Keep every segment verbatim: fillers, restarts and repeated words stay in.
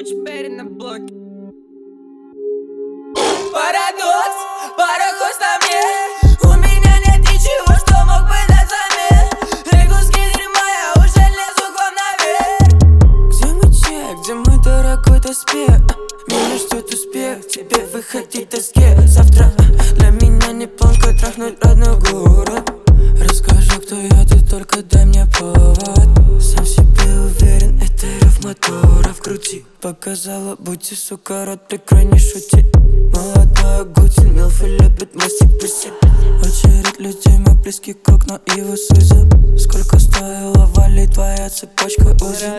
Теперь на блоке. Парадокс, пароход на мне. У меня нет ничего, что мог бы дать взамен. И куски дерьма я уже лезу к вам наверх. Где мой чек, где мой дорогой доспех? Меня ждет успех, тебе выходить доске. Завтра для меня не планка трахнуть родной город. Расскажи, кто я, ты только дай мне повод. Сам в себе уверен, это рев мотора в груди. Показала, будьте, сука, рот прикрой, не шути. Молодая Гуци, милфы любит мастик присед. Очередь людей, мой близкий круг, но его сузил. Сколько стоила валить твоя цепочка узел?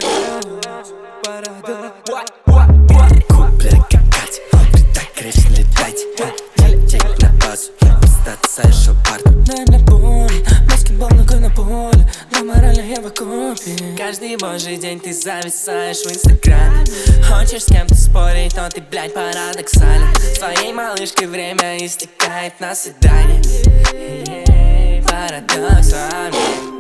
Купля какать, придай крыш летать. Лететь на базу, остаться еще парт. На поле, баскетбол ногой на поле. Но морально я в окопе. Каждый божий день ты зависаешь в инстаграме. Хочешь с кем-то спорить, но ты, блядь, парадоксален. Твоей малышкой время истекает на свидание. Парадоксами.